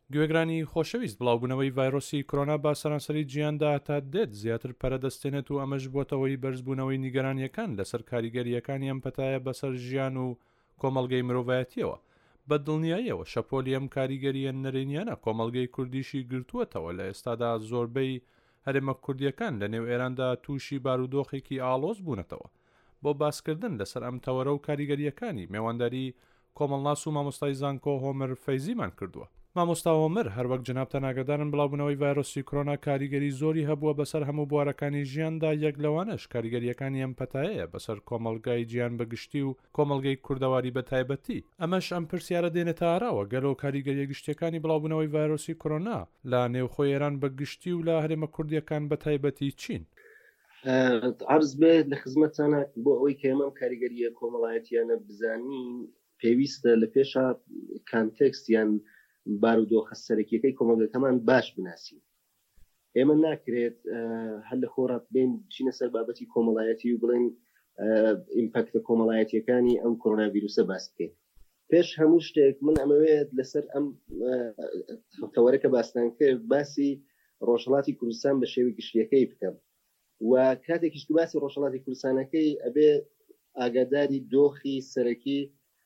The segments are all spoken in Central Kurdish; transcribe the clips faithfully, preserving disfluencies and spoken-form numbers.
گوێگرانی خۆشەویست بڵاوبوونەوەی ڤایرۆسی کۆرۆنا با سەرانسەری جیاندا تا دێت زیاتر پەرەدەستێنێت و ئەمەش بۆتەوەی بەرزبوونەوەی نیگەرانیەکان لەسەر کاریگەریەکانی ئەم پەتایە بەسەر ژیان و کۆمەڵگەی مرۆڤایەتیەوە. بە دڵنیاییەوە شەپۆلی ئەم کاریگەریە نەرێنیانە کۆمەڵگەی کوردیشی گرتووەتەوە لە ئێستادا زۆربەی هەرێمە کوردیەکان لە نێو ئێراندا تووشی بارودۆخێکی ئاڵۆز بوونەتەوە. بۆ باسکردن لەسەر ئەم تەوەرە و کاریگەریەکانی میێوانداری کۆمەڵناس و مامۆستای زانکۆ هۆمر فەیزیمان کردووە. مامۆستا هۆمر هەروەک جنابتە ناگەدارن بڵاوبوونەوەی ڤایرۆسی کۆرۆنا کاریگەری زۆری هەبووە بەسەر هەموو بوارەکانی ژیاندا، یەک لەوانەش کاریگەریەکانی ئەم پەتایەیە بەسەر کۆمەڵگای گیان بەگشتی و کۆمەڵگەی کوردەواری بە تایبەتی. ئەمەش ئەم پرسیارە دێنێتە ئاراوە گەلۆ کاریگەریە گشتیەکانی بڵاوبوونەوەی ڤایرۆسی کۆرۆنا لە نێوخۆی ئێران بەگشتی و لە هەرێمە کوردیەکان بە تایبەتی چین. عرض بێت لە خزمەتتانە بۆ ئەوەی کە ئێمەم کاریگەریە کۆمەڵایەتیانە بزانین پێویستە لە پێشە کانتێکست یان بارودۆخە سەرەکیەکەی کۆمەڵگەکەمان باش بناسین. ئێمە ناکرێت هەر لە خۆڕات بین چینە سەر بابەتی کۆمەڵایەتی و بڵێن ئیمپاکتە کۆمەڵایەتیەکانی ئەم کۆرۆنا ڤیرۆسە باس بکەین. پێش هەموو شتێک من ئەمەوێت لەسەر ئەم تەوەرەکە باستان کرد باسی ڕۆژهەڵاتی کوردستان بە شێوەی گشتیەکەی بکەم و کاتێکیش باسی ڕۆژهەڵاتی کوردستانەکەی ئەبێ ئاگاداری دۆخی سەرەکی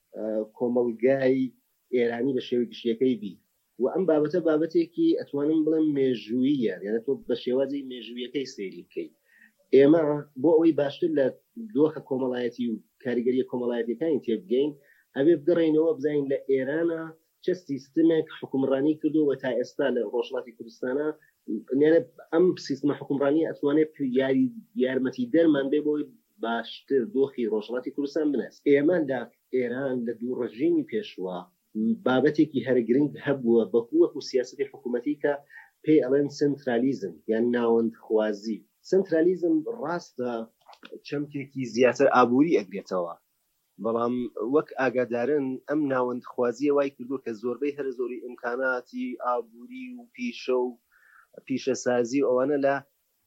کۆمەڵگای ئێرانی بە شێوەی گشتیەکەی بی و ئەم بابەتە بابەتێکی ئەتوانم بڵێم مێژوویە، یانە تۆ بە شێوازی مێژوویەکەی سێری بکەیت. ئێمە بۆ ئەوەی باشتر لە دۆخە کۆمەڵایەتی و کاریگەریە کۆمەڵایەتیەکانی تێبگەین ئەبێ بگەڕێنەوە بزانین لە ئێرانە چه سیستمێک حکومڕانی کردووە تا ئێستا لە ڕۆژهەڵاتی کوردستانە ئەم سیستمە حکومڕانی ئەتوانێت یاری یارمەتی دەرمان بێ بۆی باشتر دۆخی ڕۆژهەڵاتی کوردستان بناس. ئێمە لە ئێران لە دوو ڕژیمی پێشوە بابەتێکی هەرگرنگ هەبووە بەکووەک و سیاسەتی حکوومەتی کە پێی ئەڵێن سنترالیزم یان ناوەندخوازی. سنترالیزم ڕاستە چەمکێکی زیاتر ئابووری ئەگرێتەوە، بەڵام وەک ئاگادارن ئەم ناوەندخوازیە وای کردو کە زۆربەی هەر زۆری ئیمکاناتی ئابووری و پیشە و پیشەسازی ئەوانە لە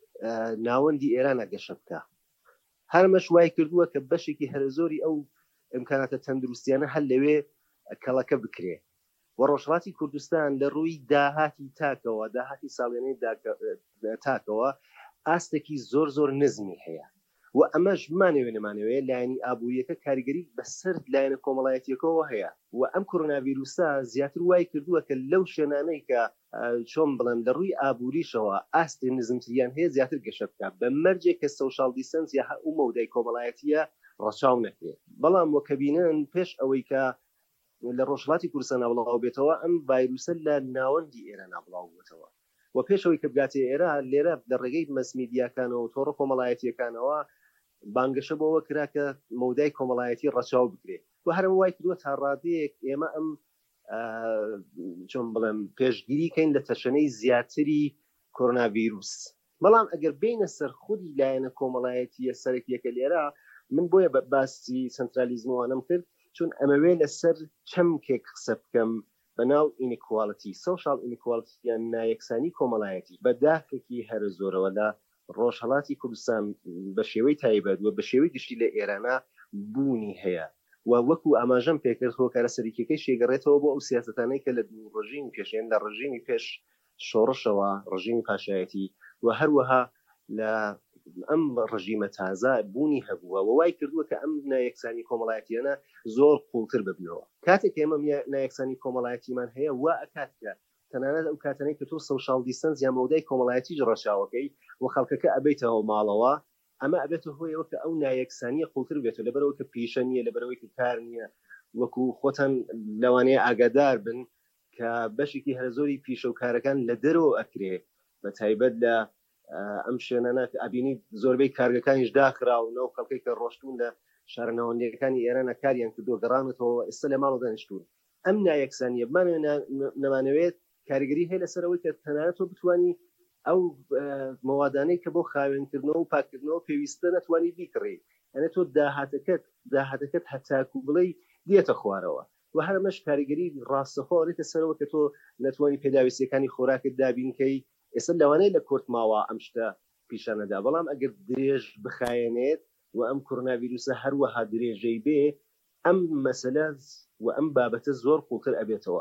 ناوەندی ئێرانە گەشە بکە. هەرمەش وای کردووە کە بەشێکی هەر زۆری ئەو ئیمکاناتە تەندروستیانە هەر لەوێ کەڵەکە بکرێ و ڕۆژهەڵاتی کوردستان لە ڕووی داهاتی تاکەوە داهاتی ساڵێنەی تاکەوە ئاستێکی زۆر زۆر نزمی هەیە و ئەمەش بمانەوێ نەمانەوێت لایەنی ئابوووریەکە کاریگەری بەسەر لایەنە کۆمەڵایەتیەکەەوە هەیە و ئەم کۆرۆنا ڤیرۆسە زیاتر وای کردووە کە لەو شوێنانەی کە چۆن بڵێن لە ڕووی ئابووریشەوە ئاستی نزمتریان هەیە زیاتر گەشە بکە بە مەرجێک کە سۆشال دیستەنس یا ئەو مەودای کۆمەڵایەتیە ڕەچاو نەکرێت. بەڵام وەکەبینن پێش ئەوەی کە لە ڕۆژهەڵاتی کوردستان بڵاو بێتەوە ئەم ڤایرۆسە لە ناوەندی ئێران بڵاو بێتەوە و پێشەوەی کە بگاتێ ئێرە لێرە لە ڕێگەی مەسمیدیاکانەوە و تۆڕە کۆمەڵایەتیەکانەوە بانگەشە بۆەوە کرا کە مەودای کۆمەڵایەتی ڕەچاو بکرێت و هەرم وای کردووە تا ڕادەیەک ئێمە ئەم چۆن بڵێم پێشگیریکەین لە تەشەنەی زیاتری کۆرۆنا ڤیرۆس. بەڵام ئەگەر بینە سەر خودی لایەنە کۆمەڵایەتیە سەرەکیەکە لێرە من بۆیە بە باسی سنترالیزمەوانم کرد چون ئەمەوێ لەسەر چەمکێک قسە بکەم بەناو ئینیکوالیتی سۆشال ئینیکوالیتی یان نایەکسانی کۆمەڵایەتی بەداخێکی هەر زۆرەوە لە ڕۆژهەڵاتی کوردستان بە شێوەی تایبەت و بە شێوەی گشتی لە ئێرانە بوونی هەیە و وەکو ئاماژەم پێکرد هۆکارە سەرکیەکەی شێگەڕێتەوە بۆ ئەو سیاسەتانەی کە لە دوو ڕژیمی پێشێن لە ڕژیمی پێش شۆڕشەوە ڕژیمی پاشایەتی و هەروەها لە ئەم ڕژیمە تازە بوونی هەبووە و وای کردووە کە ئەم نایەکسانی کۆمەڵایەتیانە زۆر قوڵتر ببنەوە. کاتێک ئێمە نایەکسانی کۆمەڵایەتیمان هەیە وا ئەکات کە تەنانەت ئەو کاتانەی کە تۆ سۆشال دیستەنس یا مەودای کۆمەڵایەتی ڕەچاوەکەی و خەڵکەکە ئەبێتەوە ماڵەوە ئەمە ئەبێتە هۆیەوە کە ئەو نایەکسانیە قوڵتر بێتەوە لەبەرەوە کە پیشە نییە لەبەرەوەی کە کار نییە وەکو خۆتان لەوانەیە ئاگادار بن کە بەشێکی هەر زۆری پیشە و کارەکان لە دەرەوە ئەکرێ بە تایبەت لە ئەم شوێنانە ئەبینی زۆربەی کارگەکانیش داخراونەوە خەڵکەی کە ڕۆشتون لە شارەناوەندەکانی ئێرانە کاریان کردووە گەڕانەوە ئێستا لە ماڵ دانیشتون. ئەم نایەکسانیە بمان نەمانەوێت کاریگەری هەیە لەسەرەوەی کە تەنانەت تۆ بتوانی ئەو مەوادانەی کە بۆ خاوێنکردنەوە و پاکردنەوە پێویستە نەتوانی بیکڕی، ئەنە تۆ داهاتەکەت داهاتەکەت هەتاکو بڵێ دێتە خوارەوە و هەرمەش کاریگەری ڕاستەخۆڕێتە سەرەوە کە تۆ نەتوانی پێداویستیەکانی خۆراکت دابینکەی. ئێستا لەوانەیە لە کورت ماوە ئەم شتە پیشانەدا، بەڵام ئەگەر درێژ بخایەنێت و ئەم کۆرۆنا ڤیرۆسە هەروەها درێژەی بێ ئەم مەسەلە و ئەم بابەتە زۆر قوڵتر ئەبێتەوە.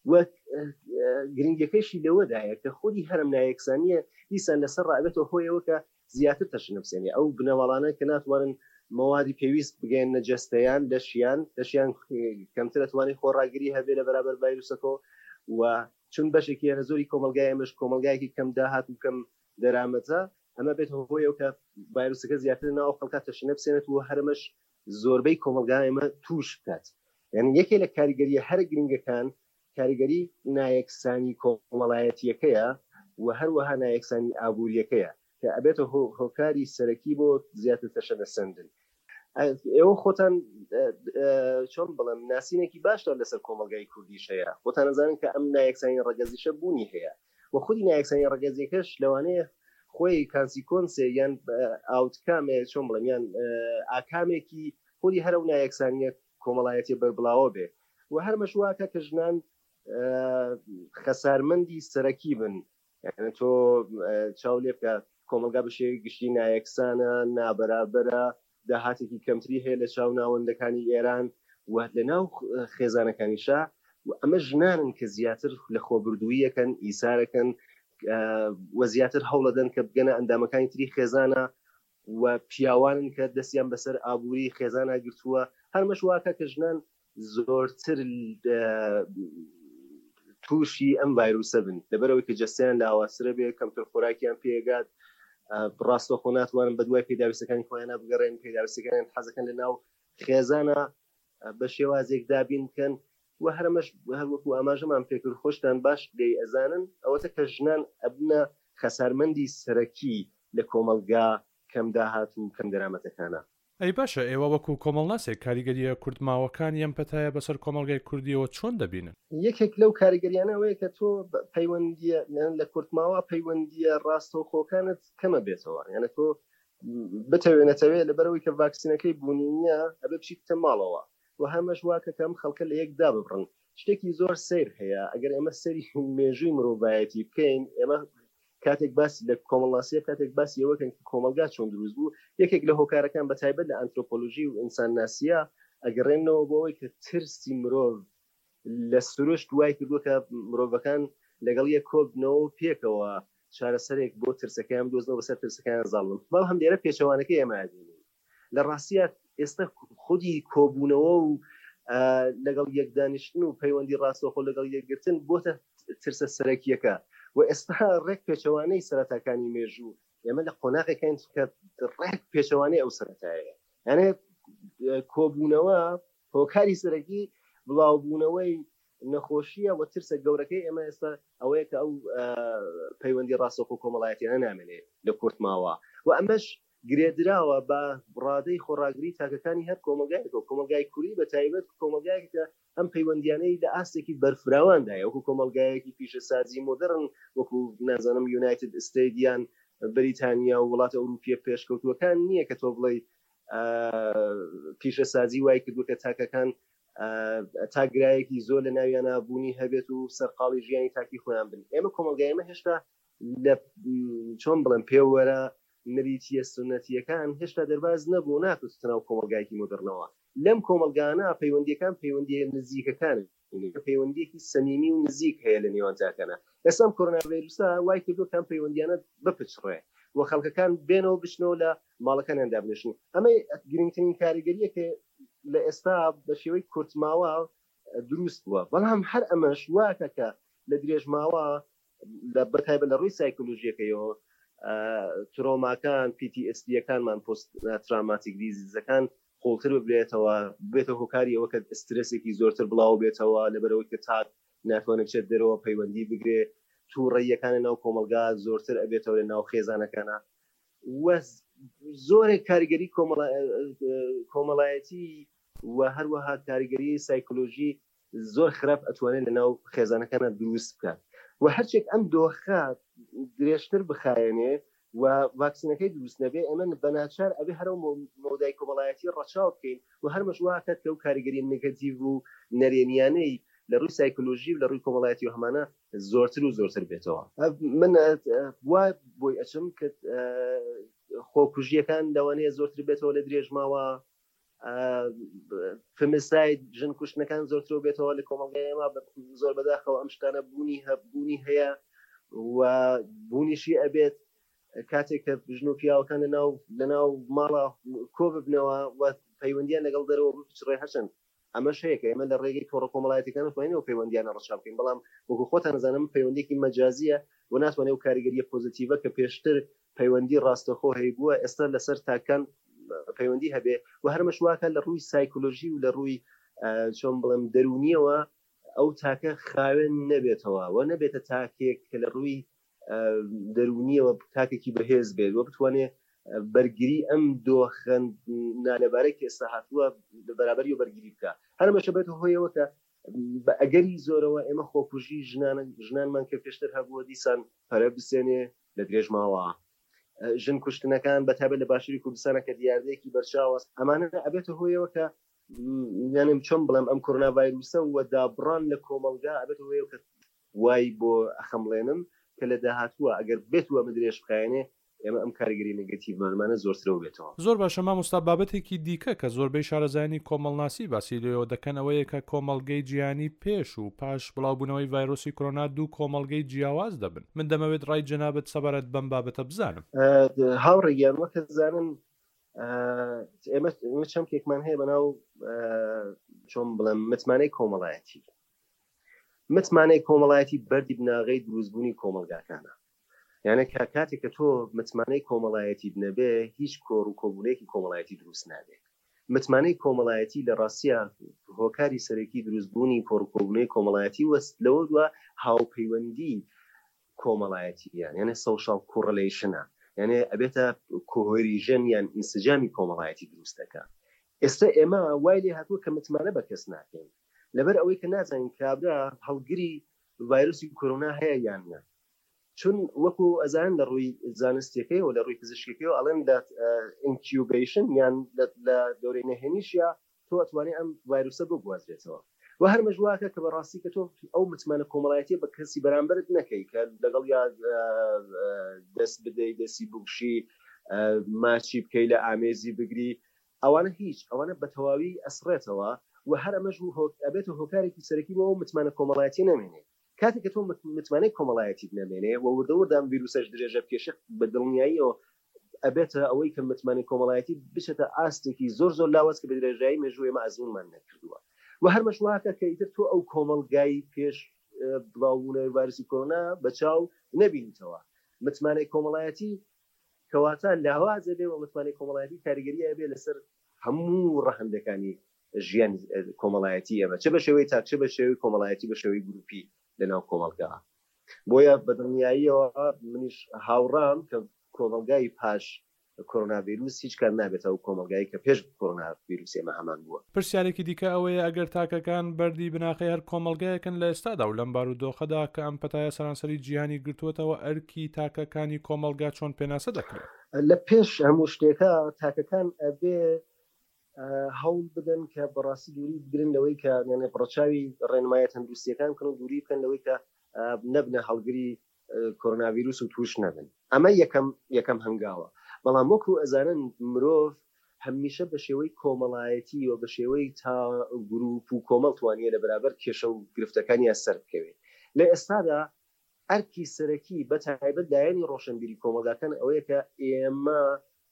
وەک گرنگەکەیشی لەوەدایە کە خودی هەرم نایەکسانیە دیسان لەسەر ڕابێتەوە هۆیەوە کە زیاتر تەشنەفسێنی ئەو بنەوەڵانە کە ناتوانن مەوادی پێویست بگەین نەجەستەیان دەشیان دەشیان کەمتر دەتوانێت خۆڕاگری هەبێ لە بەرامبەر ڤایرۆسەکەەوە و چون بەشێکی هەرە زۆری کۆمەلگای ئەمەش کۆمەلگایەکی کەم داهات و کەم دەرامەتە ئەمە بێت هۆیەوە کە ڤایرۆسەکە زیاتر ناو خەڵکە تەشنەفسێنێت و هەرمەش زۆربەی کۆمەلگای ئەمە توش بکات یعنی یەکێ لە کاریگەریە هەر گرنگەکان کاریگەری نایەکسانی کۆمەڵایەتیەکەیە و هەروەها نایەکسانی ئابوووریەکەیە کە ئەبێتە هۆکاری سەرەکی بۆ زیاتر تەشەنەسەندن ئێوە خۆتان چۆن بڵێم ناسینێکی باشتر لەسەر کۆمەلگای کوردیش هەیە خۆتان نەزانن کە ئەم نایەکسانی ڕەگەزیشە بوونی هەیە و خودی نایەکسانی ڕەگەزیەکەش لەوانەیە خۆی کانسیکۆنسێ یان ئاوتکامێ چۆن بڵێم یان ئاکامێکی خودی هەرە و نایەکسانیە کۆمەڵایەتی بەربڵاوە بێ و هەر مەشواکە کە ژنان خەسارمەندی سەرەکی بن یعنی تۆ چاو لێ بکە کۆمەلگا بەشێوەی گشتی نایەکسانە نابەرابەرە داهاتێکی کەمتری هەیە لە چاو ناوەندەکانی ئێران و لە ناو خێزانەکانیشا و ئەمە ژنانن کە زیاتر لە خۆبردوویەکەن ئیسارەکەن و زیاتر هەوڵەدەن کە بگەنە ئەندامەکانی تری خێزانە و پیاوانن کە دەستیان بەسەر ئابووری خێزانە گرتووە هەرمەش واکە کە ژنان زۆرتر تووشی ئەم ڤایرۆسە بن لەبەرەوەی کە جەستیان لە ئاواسرە بێ کەمتر خۆراکیان پێگات ڕاستە خۆ ناتوانن بە دوای پێداویستەکانی خۆیانە بگەڕێن پێداویستەکان حەزەکەن لە ناو خێزانە بە شێوازێک دابین بکەن و هەرمەش هەروەکو ئاماژەمان پێکرد خۆشتان باش دەی ئەزانن ئەوەتە کە ژنان ئەبنە خەسارمەندی سەرەکی لە کۆمەلگا کەم داهات و کەم دەرامەتەکانە ئەی باشە ئێوە وەکو کۆمەڵناسێک کاریگەریە کوردماوەکان یەم پەتایە بەسەر کۆمەلگای کوردیەوە چۆن دەبینن یەکێک لەو کاریگەریانەوەیە کە تۆ پەیوەندیە لە کورتماوە پەیوەندیە ڕاستەوخۆکانت کەمە بێتەوە یعنی تۆ بتەوێنێتەوێت لەبەرەوەی کە ڤاکسینەکەی بوونیە ئەبێ بچیتە ماڵەوە و هەمەش واکە کەم خەڵکە لە یەکدا ببڕن شتێکی زۆر سیر هەیە ئەگەر ئێمە سەری مێژووی مرۆڤایەتی بکەین ئێمە کاتێک باسی لە کۆمەڵاسی کاتێک باسی ئەوەکەن کۆمەلگا چۆن دروست بوو یەکێک لە هۆکارەکان بە تایبەت لە ئەنترۆپۆلۆژی و ئینسان ناسیە ئەگەڕێنەوە بۆەوەی کە ترسی مرۆڤ لە سروشت دوای کردووە کە مرۆڤەکان لەگەڵ یەک کۆبنەوە پێکەوە چارەسەرێک بۆ ترسەکەیان دۆزنەوە بەسەر ترسەکەیان زاڵن بەڵام هەم لێرە پێچەوانەکەی ئێمە دێنین لە ڕاستیە ئێستا خودی کۆبوونەوە و لەگەڵ یەک دانیشتن و پەیوەندی ڕاستەوخۆ لەگەڵ یەکگرتن بۆتە ترسە سەرەکیەکە و ئێستا ڕێک پێچەوانەی سەرەتاکانی مێژوو ئێمە لە قۆناغێکین کە ڕێک پێچەوانەی ئەو سەرەتایە یعنی کۆبوونەوە هۆکاری سەرەکی بڵاوبوونەوەی نەخۆشیە و ترسە گەورەکەی ئێمە ئێستا ئەوەیە کە ئەو پەیوەندی ڕاستەوخۆ کۆمەڵایەتیانە نامێنێت لە کورتماوە و ئەمەش گرێدراوە بە ڕادەی خۆڕاگری تاکەکانی هەر کۆمەلگایەکەوە کۆمەلگای کوردی بە تایبەت کۆمەلگایەک کە ئەم پەیوەندیانەی لە ئاستێکی بەرفراوەندایە وەکو کۆمەلگایەکی پیشەسازی مۆدرن وەکو نازانم یونایتد ئستیتیان بریتانیا و وڵاتە ئەوروپیە پێشکەوتووەکان نییە کە تۆ بڵێ پیشەسازی وای کردووە کە تاکەکان تاگرایەکی زۆر لە ناویانە بوونی هەبێت و سەرقاڵی ژیانی تاکی خۆیان بن ئێمە کۆمەلگایمە هێشتا لە چۆن بڵێم پێوەرە نریتیە سنەتیەکان هێشتا دەرباز نەبوو ناتوانێت کۆمەلگایەکی مۆدرنەوە لەم کۆمەلگانە پەیوەندیەکان پەیوەندی نزیکەکان پەیوەندیەکی سەمیمی و نزیک هەیە لە نێوان تاکەنە ئێستا کۆڕۆنا ڤایرۆسە وای کردو کەم پەیوەندیانە بپچڕێ و خەڵکەکان بێنەوە بشنەوە لە ماڵەکانیاندا بنشن ئەمە گرنگترین کاریگەریە کە لە ئێستا بە شێوەی کورتماوە دروست بووە بەڵام هەر ئەمەش واکە کە لە درێژماوە لە بەتایبەت لە ڕووی سایکۆلۆژیەکەیەوە ترۆماکان پی تی ئس دیەکانمان پۆست تراماتیک دیزیزەکان خۆڵتر ببرێتەوە بێتە هۆکاری ئەوە کە ئسترسێکی زۆرتر بڵاو بێتەوە لەبەرەوەی کە تاک ناتوانێت بچێت دەرەوە پەیوەندی بگرێ تووڕێیەکانە ناو کۆمەلگا زۆرتر ئەبێتەوە لە ناو خێزانەکانە وە زۆرێک کاریگەری کۆمەڵایەتی و هەروەها کاریگەری سایکۆلۆژی زۆر خراپ ئەتوانێت لە ناو خێزانەکانە دروست بکات و هەرچێک ئەم دۆخە درێژتر بخایەنێ و ڤاکسینەکەی دروست نەبێ ئەمە بەناچار ئەبێ هەرو مۆدای کۆمەڵایەتی ڕەچاو بکەین و هەرمەش واکات کە و کاریگەری نێگەتیڤ و نەرێنیانەی لە ڕووی سایکۆلۆژی و لە ڕووی کۆمەڵایەتی و هەمانە زۆرتر و زۆرتر بێتەوە من وا بۆی ئەچم کە خۆکوژیەکان لەوانەیە زۆرتر بێتەوە لە درێژماوە فمسای ژن کوشتنەکان زۆرترۆ بێتەوە لە کۆمەڵگای ئێمە زۆر بەداخەوە ئەم شتانە بوونی هەبوونی هەیە و بوونیشی ئەبێت کاتێک کە ژن و پیاوەکان لەناو لەناو ماڵە کۆ ببنەوە و پەیوەندیان لەگەڵ دەرەوە بچڕێ هەشن ئەمە شەیەکە ئێمە لە ڕێگەی تۆڕە کۆمەڵایەتەکان توانینەوە پەیوەندیانە ڕەچاو بکەین بەڵام وەکو خۆتان نەزانم پەیوەندێکی مەجازیە و ناتوانێت و کاریگەریە پۆزیتیڤە کە پێشتر پەیوەندی ڕاستەخۆ هەیە بووە ئێستا لەسەر تاکان پەیوەندی هەبێ و هەرمەش واکە لە ڕووی سایکۆلۆژی و لە ڕووی چۆن بڵێم دەرونیەوە ئەو تاکە خاوێن نەبێتەوە و نەبێتە تاکێک کە لە ڕووی دەرونیەوە تاکێکی بەهێز بێت و بتوانێت بەرگری ئەم دۆخەن نالەبارەی کە ئێستا هاتووە بەرابەری و بەرگری بکە هەرمەشە بێت هۆیەوە کە بە ئەگەری زۆرەوە ئێمە خۆکوژی ژنانمان کە پێشتر هەبووە دیسان پەرە بسێنێ لە درێژ ماوە ژن کوشتنەکان بەتابێت لە باشووری کوردستانە کە دیاردەیەکی بەرچاوە ئەمانە ئەبێتە هۆیەوە کە یانم چۆن بڵێم ئەم کۆرۆنا ڤایرۆسە و دابڕان لە کۆمەلگا ئەبێتە هۆیەوە کە وای بۆ ئەخەمڵێنم کە لە داهاتووە ئەگەر بێت وە مدرێژ بخایێنێ ئێمە ئەم کاریگەری نگەتیڤمانمانە زۆرترەوە بێتەوە. زۆر باشە مامۆستا بابەتێکی دیکە کە زۆربەی شارەزانی کۆمەڵناسی باسی لێەوە دەکەن ئەوەیە کە کۆمەڵگەی جیهانی پێش و پاش بڵاوبوونەوەی ڤایرۆسی کۆرۆنا دوو کۆمەڵگەی جیاواز دەبن. من دەمەوێت ڕای جەنابەت سەبارەت بەم بابەتە بزانم. هاوڕێیان وەکە زانن ئێمە چەند کێکمان هەیە بەناو چۆن بڵێم متمانەی کۆمەڵایەتی متمانەی کۆمەڵایەتی بەردی بناغەی دروستبوونی کۆمەلگاکانە یعنی کە کاتێک کە تۆ متمانەی کۆمەڵایەتی بنەبێ هیچ کۆڕ و کۆبوونێکی کۆمەڵایەتی دروست نابێت متمانەی کۆمەڵایەتی لە ڕاستیە هۆکاری سەرەکی دروستبوونی کۆڕ و کۆبوونەی کۆمەڵایەتی وەست لەوە دووە هاوپەیوەندی کۆمەڵایەتیان یعنی سۆشال کۆڕەلیشنە یعنی ئەبێتە کۆهۆریژن یان ئینسجامی کۆمەڵایەتی دروستەکە ئێستا ئێمە وای لێ هاتووە کە متمانە بە کەس ناکەین لەبەر ئەوەی کە نازانین کابرا هەڵگری ڤایرۆسی کۆرۆنا هەیە یان نە چون وەکو ئەزان لە ڕووی زانستیەکەی و لە ڕووی پزیشکیەکەی ئەڵێن لە ئینکیوبیشن یان لە دەورەی نەهێنیشیا تۆ ئەتوانێت ئەم ڤایرۆسە بگوازرێتەوە و هەر مەژواکە کە بەڕاستی کە تۆ ئەو متمانە کۆمەڵایەتی بە کەسی بەرامبرت نەکەی کە لەگەڵ یا دەست بدەی دەستی بگوشی ماچی بکەی لە ئامێزی بگری ئەوانە هیچ ئەوانە بە تەواوی ئەسڕێتەوە و هەر ئەمەش ئەبێتە هۆکارێکی سەرەکی بۆ متمانە کۆمەڵایەتی نەمێنێ کاتێک کە تۆ متمانەی کۆمەڵایەتی بنەمێنێ و وردەوردام ڤیرۆسەش درێژە بکێشە بە دڵنیاییەوە ئەبێتە ئەوەی کە متمانەی کۆمەڵایەتی بچێتە ئاستێکی زۆر زۆر لاوەز کە بە درێژایی مێژووی ئێمە ئەزمونمان نەکردووە و هەر مەشواکە کە ئیتر تۆ ئەو کۆمەڵگای پێش بڵاوبوونەوەی ڤایرۆسی کۆرۆنا بەچاو نەبینیتەوە متمانەی کۆمەڵایەتی کەواتە لاوازە بێ و متمانەی کۆمەڵایەتی کاریگەریە بێ لەسەر هەموو ڕەهەندەکانی ژیان کۆمەڵایەتی ئەمە چه بە شێوەی تا چه بە شێوەی کۆمەڵایەتی بە شێوەی گروپی لەناو کۆمەلگا بۆیە بەدڵنیاییەوە منیش هاوڕام کە کۆمەلگای پاش کۆرۆنا ڤیرۆس هیچ کار نابێتەوە و کۆمەلگایی کە پێش کۆرۆنا ڤیرۆس ئێمە هەمان بووە. پرسیارێکی دیکە ئەوەیە ئەگەر تاکەکان بەردی بناخی هەر کۆمەلگایەکن لە ئێستادا و لەم بارودۆخەدا کە ئەم پەتایە سەرانسەری جیهانی گرتووەتەوە ئەرکی تاکەکانی کۆمەلگا چۆن پێناسە دەکرێت لە پێش هەموو شتێکە تاکەکان ئەبێ هەوڵ بدەن کە بەڕاستی دووری بگرن لەوەی کە یانێ بڕەچاوی ڕێنمایە تەندروستیەکان بکەن و دووری بکەن لەوەی کە نەبنە هەڵگری کۆرۆنا ڤیرۆس و توش نەبن ئەمە یەکەم یەکەم هەنگاوە بەڵام وەکو ئەزانن مرۆڤ هەمیشە بە شێوەی کۆمەڵایەتی و بە شێوەی تا گروپ و کۆمەڵ توانیە لە بەرابەر کێشە و گرفتەکانی سەر بکەوێت لە ئێستادا ئەرکی سەرەکی بە تایبەت لایەنی ڕۆشنبیری کۆمەلگاکان ئەوەیە کە ئێمە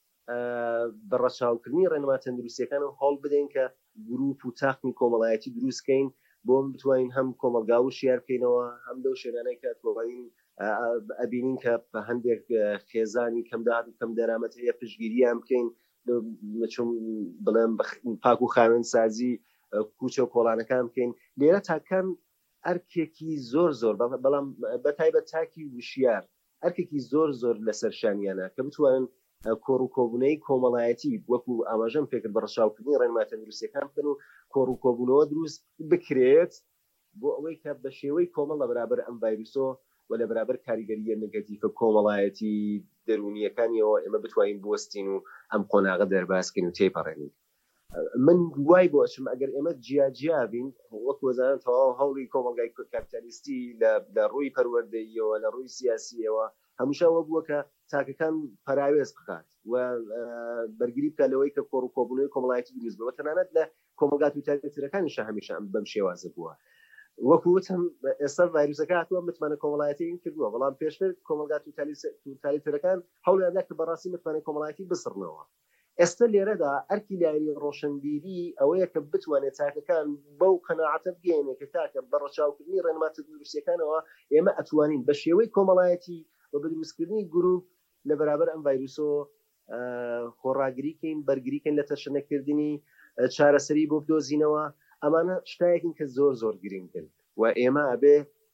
بەڕەچاوکردنی ڕێنما تەندروستیەکان و هەڵ بدەین کە گروپ و تاقمی کۆمەڵایەتی دروستکەین بۆ بتوانین هەم کۆمەلگا و شیار بکەینەوە هەم لەو شوێنانەی کە تۆڵین ئەبینین کە بە هەندێک خێزانی کەم داهات و کەم دەرامەت هەیە پشتگیریان بکەین چۆن بڵێم پاک و خاوێن سازی کوچە و کۆڵانەکان بکەین لێرە تاکان ئەرکێکی زۆر زۆر بەڵام بە تایبەت تاکی وشیار ئەرکێکی زۆر زۆر لەسەر شانیانە کە بتوانن کۆڕ و کۆبوونەی کۆمەڵایەتی وەکو ئاماژەم پێکرد بە ڕەچاوکردنی ڕێنما تەندروستیەکان بکەن و کۆڕ و کۆبوونەوە دروست بکرێت بۆ ئەوەی کە بە شێوەی کۆمەڵ لە بەرابەر ئەم ڤایرۆسۆ و لە بەرابەر کاریگەریە نگەتیڤە کۆمەڵایەتی دەرونیەکانیەوە ئێمە بتوانین بوەستین و ئەم قۆناغە دەرباسکەین و تێپەڕێنین من وای بۆ ئەچم ئەگەر ئێمە جیاجیا بین وەکو وەزانن تەواو هەوڵی کۆمەلگای کاپیتالیستی لە ڕووی پەروەردەییەوە لە ڕووی سیاسیەوە هەمیشەوە بووە کە تاکەکان پەراوێز بکات و بەرگری بکە لەوەی کە کۆڕ و کۆبوونەوەی کۆمەڵایەتی دروست بووە تەنانەت لە کۆمەلگا تووتریەکانیشە هەمیشە بەم شێوازە بووە وەکووتم ئێستا ڤایرۆسەکە هاتووە متمانە کۆمەڵایەتی کردووە بەڵام پێشتر کۆمەلگا تووتالیتەرەکان هەوڵیاندا کە بەڕاستی متمانە کۆمەڵایەتی بسڕنەوە ئێستا لێرەدا ئەرکی لایەنی ڕۆشنبیری ئەوەیە کە بتوانێت تاکەکان بەو قەناعەتە بگەێنێت کە تاکە بە ڕەچاوکردنی ڕێنماتە دروستیەکانەوە ئێمە ئەتوانین بە شێوەی کۆمەڵایەتی و بە دروستکردنی گروپ لە بەرابەر ئەم ڤایرۆسۆ خۆڕاگریکەین بەرگریکەین لە تەشەنەکردنی چارەسەری بۆ بدۆزینەوە ئەمانە شتایەکین کە زۆر زۆر گرنگن و ئێمە ئەبێ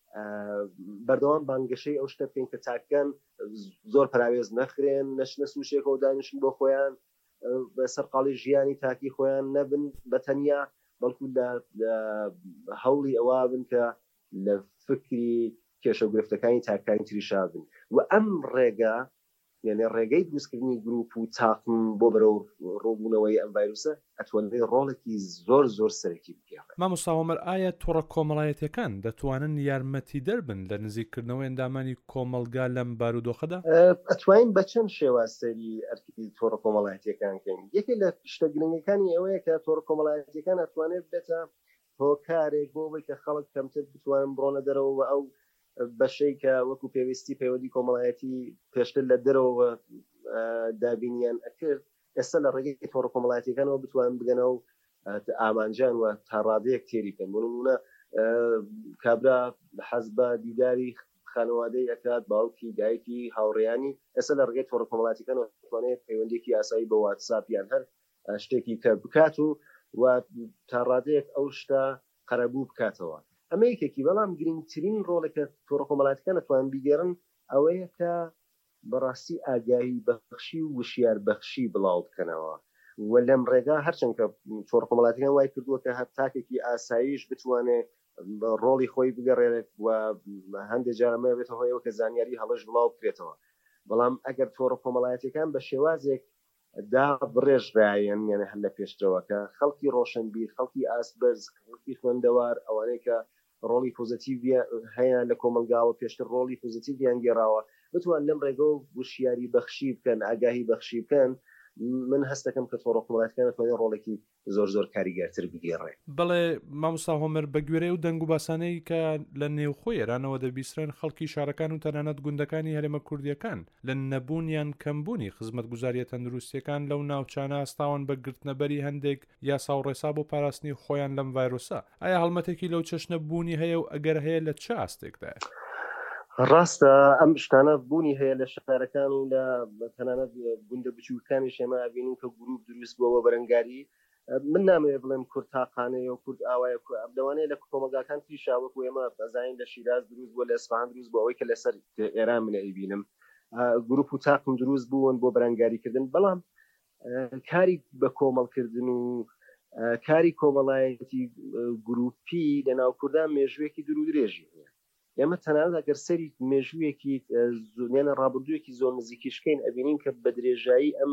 بەردەوام بانگەشەی ئەو شتە بکەین کە تاکەکان زۆر پراوێز نەخرێن نەشنە سوشێکەوە دانیشن بۆ خۆیان بە سەرقاڵی ژیانی تاکی خۆیان نەبن بەتەنیا بەڵکو لە هەوڵی ئەوە بن کە لە فکری کێشە گرفتەکانی تاکانی تریشا بن و ئەم ڕێگە یعنی ڕێگەی دروستکردنی گروپ و تاقم بۆ بەرەو ڕۆبوونەوەی ئەم ڤایرۆسە ئەتوانێت ڕۆڵێکی زۆر زۆر سەرەکی بکێڕێت. مامۆستا وەمەر ئایا تۆڕە کۆمەڵایەتیەکان دەتوانن یارمەتی دەربن لە نزیککردنەوەی ئەندامانی کۆمەلگا لەم بارودۆخەدا؟ ئەتوانین بە چەند شێوازسەری ئەرکی تۆڕە کۆمەڵایەتیەکان بکەین. یەکێ لە شتە گرنگەکانی ئەوەیە کە تۆڕە کۆمەڵایەتیەکان ئەتوانێت بێتە هۆکارێک بۆ ئەوەی کە خەڵک کەمتر بتوانن بڕۆنە دەرەوە ئەو بەشەی کە وەکو پێویستی پەیوەندی کۆمەڵایەتی پێشتر لە دەرەوە دابینیان ئەکرد ئێستا لە ڕێگەی تۆڕە کۆمەڵایەتیەکانەوە بتوان بگەنەوە و ئامانجان و تا ڕادەیەک تێری بکەن بۆ نمونە کابرا حەز بە دیداری خانەوادەی ئەکات باوکی دایکی هاوڕێیانی ئێستا لە ڕێگەی تۆڕە کۆمەڵایەتیەکانەوە دەتوانێت پەیوەندێکی ئاسایی بە واتساپ یان هەر شتێکی کە بکات و و تا ڕادەیەک ئەو شتە قەرەبوو بکاتەوە. ئەمە یەکێکی بەڵام گرنگترین ڕۆڵێکە تۆڕە کۆمەڵایەتیەکان دەتوانن بیگەڕن ئەوەیە کە بەڕاستی ئاگاهی بەخشی و وشیار بەخشی بڵاو بکەنەوە و لەم ڕێگا هەرچەند کە تۆڕە کۆمەڵایەتیەکان وای کردووە کە هەر تاکێکی ئاساییش بتوانێت ڕۆڵی خۆی بگەڕێت و هەندێک جارەمە بێتە هۆیەوە کە زانیاری هەڵەش بڵاو بکرێتەوە بەڵام ئەگەر تۆڕە کۆمەڵایەتیەکان بە شێوازێک دا بڕێژرایەن یعنی هەر لە پێشترەوە کە خەڵکی ڕۆشنبیر خەڵکی ئاسبەرز خەڵکی خوێندەوار ئەوانەی کە ڕۆڵی پۆزیتیڤ هەیە لە کۆمەلگاوە پێشتر ڕۆڵی پۆزیتیڤیان گێڕاوە بتوان لەم ڕێگە و وشیاری بەخشی بکەن ئاگاهی بەخشی بکەن من هەست دەکەم کە تۆڕە کۆمەڵایەتیەکان دەتوانێت ڕۆڵێکی زۆر زۆر کاریگەرتر بگێڕێ. بەڵێ مامۆستا هۆمەر بە گوێرەی و دەنگ و باسانەی کە لە نێوخۆی ئێرانەوە دەبیسترێن خەڵکی شارەکان و تەنانەت گوندەکانی هەرێمە کوردیەکان لە نەبوونیان کەمبوونی خزمەتگوزاریە تەندروستیەکان لەو ناوچانە ئاستاون بە گرتنەبەری هەندێک یاسا و ڕێسا بۆ پاراستنی خۆیان لەم ڤایرۆسە ئایا هەڵمەتێکی لەو چەشنە بوونی هەیە و ئەگەر هەیە لە چ ئاستێکدایە؟ ڕاستە ئەم شتانە بوونی هەیە لە شارەکان و لە تەنانەت گوندە بچووکانی شێمە ئەبینین کە گروپ دروست بووەوە بەرەنگاری من نامەوێت بڵێم کورد تاقانەیە و کورد ئاوایە لەوانەیە لە کۆمەلگاکان تریشاوەکو ئێمە بەزانین لە شیراز دروست بووە لە ئەسفەهان دروست بووە ئەوەی کە لەسەر ئێران منە ئەیبینم گروپ و تاقم دروست بوون بۆ بەرەنگاریکردن بەڵام کاری بە کۆمەڵکردن و کاری کۆمەڵایەتی گروپی لە ناو کوردان مێژوویەکی دوور و درێژی هەیە ئێمە تەنانەت ئەگەر سەری مێژوویەکی زۆنیانە ڕابردوویەکی زۆر نزیکیشکەین ئەبینین کە بە درێژایی ئەم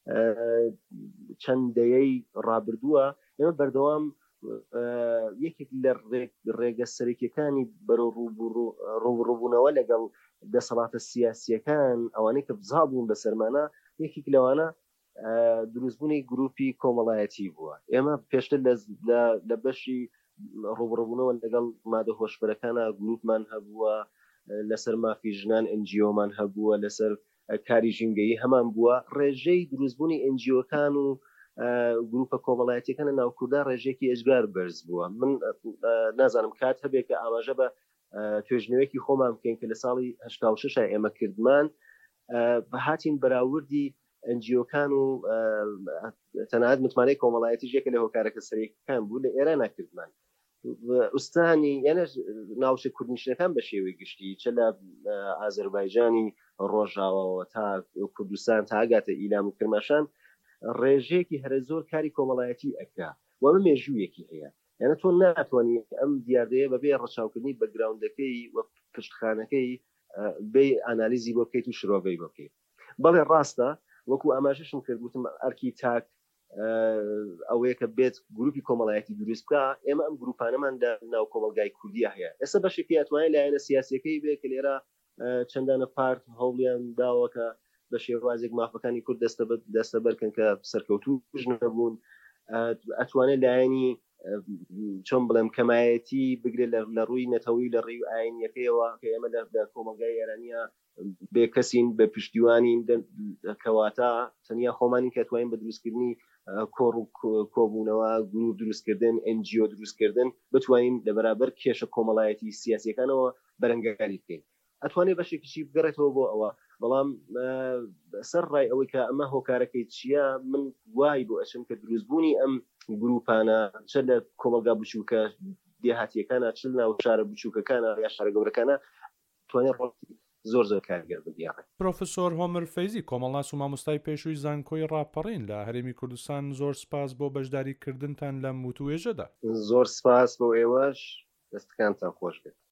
چەندەیەی ڕابردووە ئێمە بەردەوام یەکێک لە ڕێگە سەرەکیەکانی بەرەو ڕووبوونەوە لەگەڵ دەسەڵاتە سیاسیەکان ئەوانەی کە بزا بوون بە سەرمانە یەکێک لەوانە دروستبوونی گروپی کۆمەڵایەتی بووە ئێمە پێشتر لە بەشی ڕوبڕبوونەوە لەگەڵ مادە هۆشبەرەکانە گروپمان هەبووە لەسەر مافی ژنان ئەنجیۆمان هەبووە لەسەر کاری ژینگەیی هەمان بووە ڕێژەی دروستبوونی ئەنجیۆکان و گروپە کۆمەڵایەتیەکان لە ناو کووردا ڕێژێکی ئەجگار بەرز بووە من نازانم کات هەبێت کە ئاماژە بە توێژنەوەیەکی خۆمان بکەین کە لە ساڵی هەشتا و شەش ئێمە کردمان بە هاتین بەراوردی ئەنجیۆکان و تەنانەت متمانەی کۆمەڵایەتی ژێکە لە هۆکارەکە سەرەکیەکان بوو لە ئێران ناکردمان ئوستانی یانە ناوچە کوردنشینەکان بە شێوەی گشتی چ لە ئازەربایجانی ڕۆژاوەوە تا کوردستان تا ئاگاتە ئیلام و کرماشان ڕێژەیەکی هەرە زۆر کاری کۆمەڵایەتی ئەکا وەمە مێژوویەکی هەیە یانە تۆ ناتوانانی ئەم دیاردەیە بەبێ ڕەچاوکردنی بەگراوندەکەی و پشتخانەکەی بێ ئانالیزی بۆ بکەیت و شرۆڤەی بۆ بکەیت بەڵێ ڕاستە وەکو ئاماژەشم کرد گوتم ئەرکی تاک ئەوەیە کە بێت گروپی کۆمەڵایەتی دروست بکە ئێمە ئەم گروپانەمان ناو کۆمەلگای کوردیە هەیە ئێستا بەشێکی ئەتوانێت لایەنە سیاسیەکەی بێت کە لێرە چەندانە پارت هەوڵیان داوەکە بە شێوازێک مافەکانی کورد دەستە بەرکەن کە سەرکەوتوش نەبوون ئەتوانێت لایەنی چۆن بڵێم کەمایەتی بگرێت لە ڕووی نەتەوەی لە ڕێی ئاینیەکەیەوە کە ئێمە لە کۆمەلگای ئێرانیە بێ کەسین بە پشتیوانی کەواتە تەنیا خۆمانی کە توانین بە دروستکردنی کۆڕ و کۆبوونەوە گروپ دروستکردن ئەن جی ئۆ دروستکردن بتوانین لە بەرابەر کێشە کۆمەڵایەتی سیاسیەکانەوە بەرەنگەکاری بکەین ئەتوانێت بەشێکیشی بگەڕێتەوە بۆ ئەوە بەڵام سەر ڕای ئەوەی کە ئەمە هۆکارەکەی چییە من وای بۆ ئەچم کە دروستبوونی ئەم گروپانە چ لە کۆمەلگا بچووکە دێهاتیەکانە چ ناو شارە بچووکەکانە یا شارە گەورەکانە توانێت ڕۆڵی زۆر زۆر کارگەر بگیاڕێت. پرۆفسۆر هۆمر فەیزی کۆمەڵناس و مامۆستای پێشووی زانکۆی ڕاپەڕین لە هەرێمی کوردستان زۆر سپاس بۆ بەشداریکردنتان لەم وتوێژەدا. زۆر سپاس بۆ ئێوەش دەستەکانتان خۆش بێت.